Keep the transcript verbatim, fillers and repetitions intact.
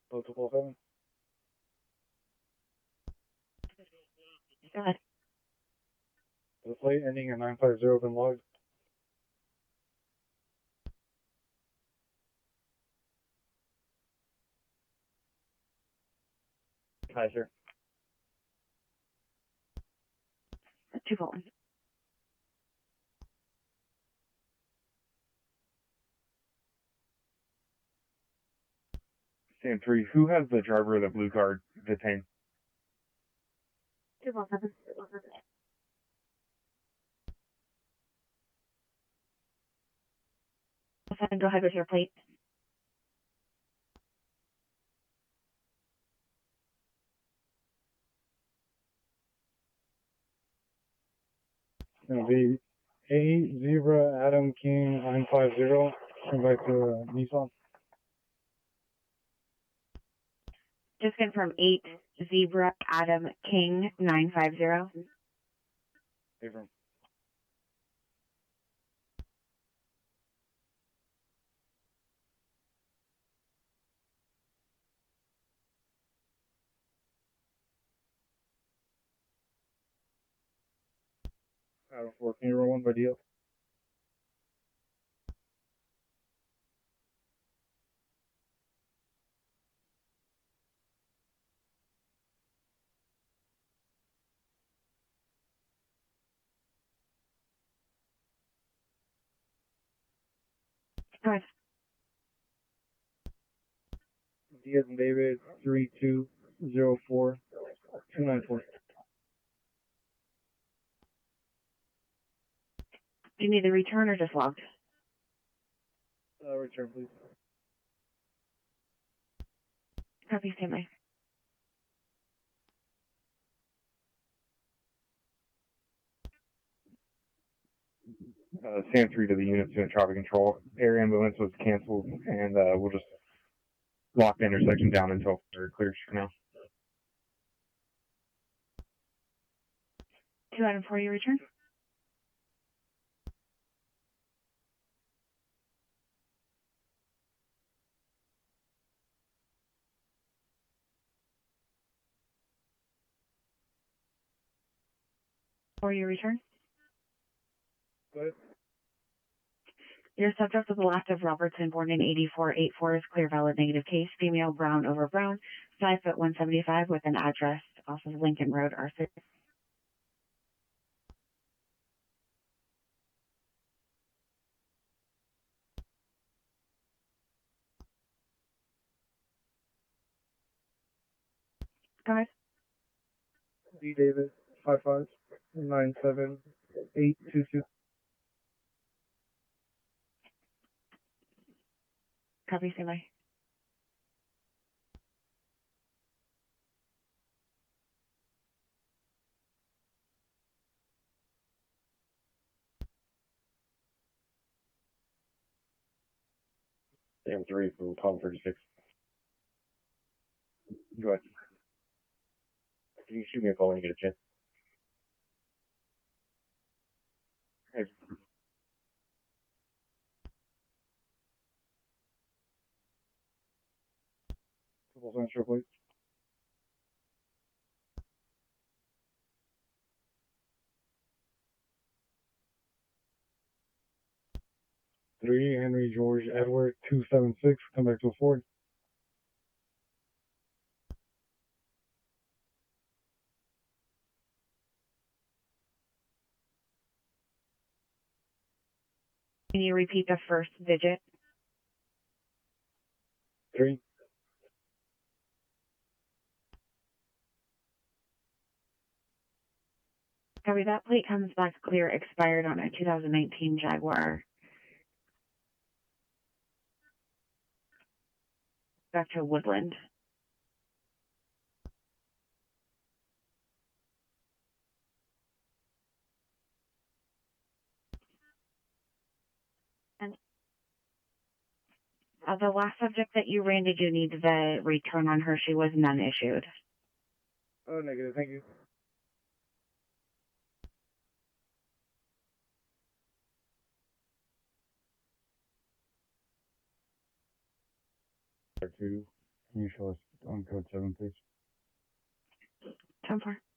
Go to four seven. Go ahead. The plate ending in nine five zero been logged. Kaiser. two volt. Sam three, who has the driver of the blue card detained? two volt seven. Seven, go ahead with your plate. It's gonna be A Zebra Adam King nine five zero. Come back to uh, Nissan. Just confirm eight Zebra Adam King nine five zero. Different. Adam four. Can you roll one by D L? Go ahead. D as in David three two zero four two nine four. Do you need the return or just logged? Uh, return please. Copy, stand by. Uh, Sam three to the units unit traffic control. Air ambulance was canceled, and uh, we'll just lock the intersection down until it clears for now. two Adam four, your return. Or your return. Go ahead. Your subject was Elective Robertson, born in eighty-four eighty-four, is clear, valid, negative case. Female, brown over brown, five foot one seventy-five, with an address off of Lincoln Road, Arthur. Go ahead. D David five five nine seven eight two two. Copy, stand by. Sam three from Tom thirty-six. Go ahead. Can you shoot me a call when you get a chance? Hey. Triple censure please. Three Henry George Edward two seven six. Come back to a Ford. Can you repeat the first digit? Three. Copy, that plate comes back clear, expired on a two thousand nineteen Jaguar. Back to Woodland. And uh, the last subject that you ran, did you need the return on her? She was none issued. Oh, negative. Thank you. Two Can you show us on code seven, please? ten four.